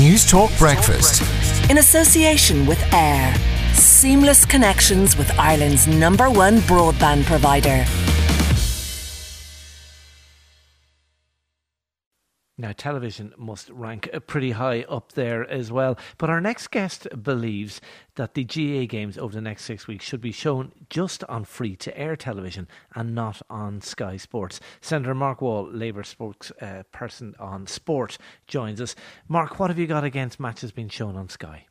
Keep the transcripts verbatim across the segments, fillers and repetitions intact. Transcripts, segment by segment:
News Talk Breakfast. In association with Air. Seamless connections with Ireland's number one broadband provider. Now, television must rank pretty high up there as well. But our next guest believes that the G A A games over the next six weeks should be shown just on free-to-air television and not on Sky Sports. Senator Mark Wall, Labour spokesperson uh, on sport, joins us. Mark, what have you got against matches being shown on Sky?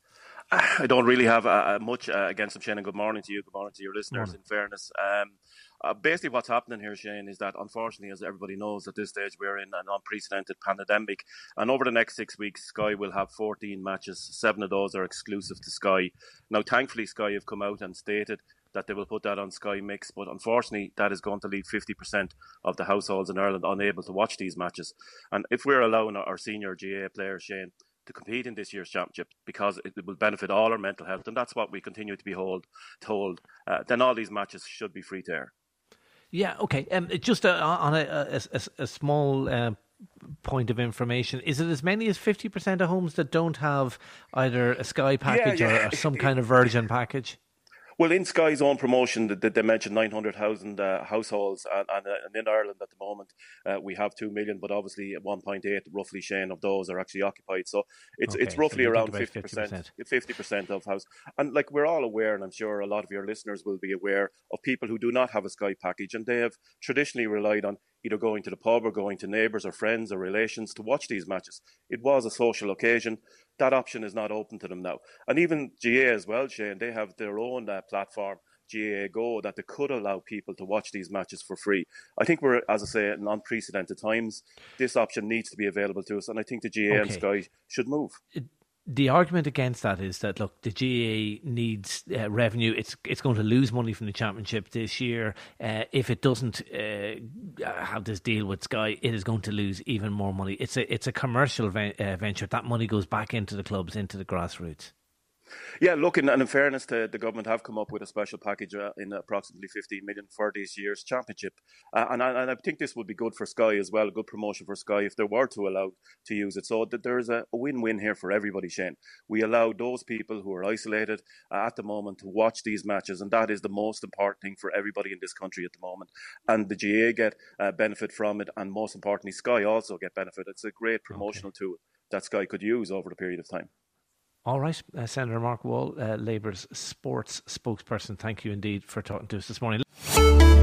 I don't really have uh, much uh, against them, Shane, and good morning to you, good morning to your listeners, morning. In fairness. Um, uh, basically what's happening here, Shane, is that unfortunately, as everybody knows, at this stage we're in an unprecedented pandemic, and over the next six weeks, Sky will have fourteen matches. Seven of those are exclusive to Sky. Now, thankfully, Sky have come out and stated that they will put that on Sky Mix, but unfortunately that is going to leave fifty percent of the households in Ireland unable to watch these matches. And if we're allowing our senior G A A players, Shane, to compete in this year's championship because it will benefit all our mental health, and that's what we continue to be hold, told, uh, then all these matches should be free to air. Yeah, okay. Um, just uh, on a, a, a, a small uh, point of information, is it as many as fifty percent of homes that don't have either a Sky package yeah, yeah. Or, or some kind of Virgin package? Well, in Sky's own promotion, they, they mentioned nine hundred thousand uh, households, and, and, uh, and in Ireland at the moment, uh, we have two million, but obviously at one point eight, roughly, Shane, of those are actually occupied. So it's okay, it's roughly so around fifty percent, fifty percent of house. And like we're all aware, and I'm sure a lot of your listeners will be aware, of people who do not have a Sky package, and they have traditionally relied on either going to the pub or going to neighbours or friends or relations to watch these matches. It was a social occasion. That option is not open to them now. And even G A A as well, Shane, they have their own uh, platform, G A A Go, that they could allow people to watch these matches for free. I think we're, as I say, in unprecedented times. This option needs to be available to us, and I think the G A A okay. and Sky should move. It- The argument against that is that, look, the G A A needs uh, revenue. It's it's going to lose money from the championship this year. Uh, if it doesn't uh, have this deal with Sky, it is going to lose even more money. It's a it's a commercial ve- uh, venture. That money goes back into the clubs, into the grassroots. Yeah, look, and in fairness to the government, have come up with a special package uh, in approximately fifteen million for this year's championship, uh, and, I, and I think this would be good for Sky as well, a good promotion for Sky if they were to allow to use it. So that there is a, a win-win here for everybody, Shane. We allow those people who are isolated uh, at the moment to watch these matches, and that is the most important thing for everybody in this country at the moment. And the G A A get uh, benefit from it, and most importantly, Sky also get benefit. It's a great promotional okay. tool that Sky could use over the period of time. All right, uh, Senator Mark Wall, uh, Labour's sports spokesperson, thank you indeed for talking to us this morning.